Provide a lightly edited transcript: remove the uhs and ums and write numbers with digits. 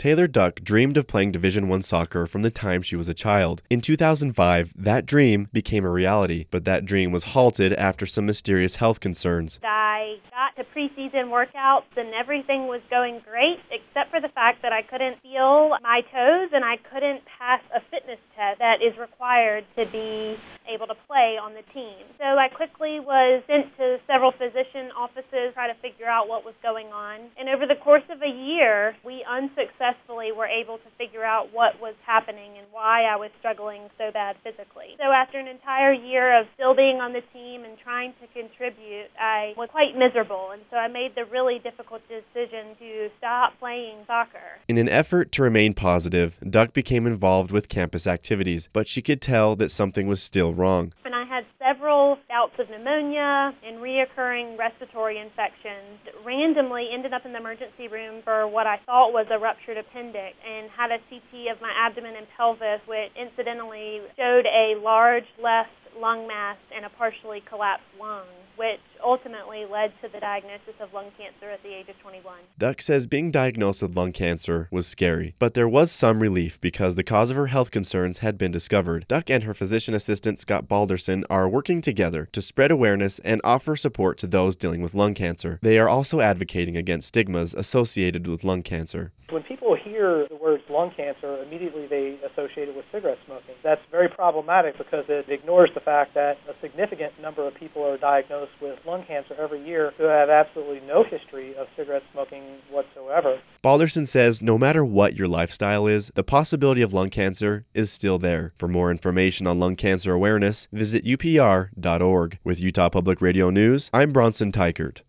Taylor Duck dreamed of playing Division I soccer from the time she was a child. In 2005, that dream became a reality, but that dream was halted after some mysterious health concerns. I got to preseason workouts and everything was going great, except for the fact that I couldn't feel my toes and I couldn't pass a fitness test that is required to be able to play on the team. So I quickly was sent to several physician offices to try to figure out what was going on. And over the course of a year, we unsuccessfully were able to figure out what was happening and why I was struggling so bad physically. So after an entire year of still being on the team and trying to contribute, I was quite miserable. And so I made the really difficult decision to stop playing soccer. In an effort to remain positive, Duck became involved with campus activities, but she could tell that something was still wrong. And I had several bouts of pneumonia and reoccurring respiratory infections. Randomly ended up in the emergency room for what I thought was a ruptured appendix and had a CT of my abdomen and pelvis, which incidentally showed a large left lung mass and a partially collapsed lung, which ultimately led to the diagnosis of lung cancer at the age of 21. Duck says being diagnosed with lung cancer was scary, but there was some relief because the cause of her health concerns had been discovered. Duck and her physician assistant Scott Balderson are working together to spread awareness and offer support to those dealing with lung cancer. They are also advocating against stigmas associated with lung cancer. When people hear the words lung cancer, immediately they associate it with cigarette smoking. That's very problematic because it ignores the fact that a significant number of people are diagnosed with lung cancer every year who have absolutely no history of cigarette smoking whatsoever. Balderson says no matter what your lifestyle is, the possibility of lung cancer is still there. For more information on lung cancer awareness, visit upr.org. With Utah Public Radio News, I'm Bronson Teichert.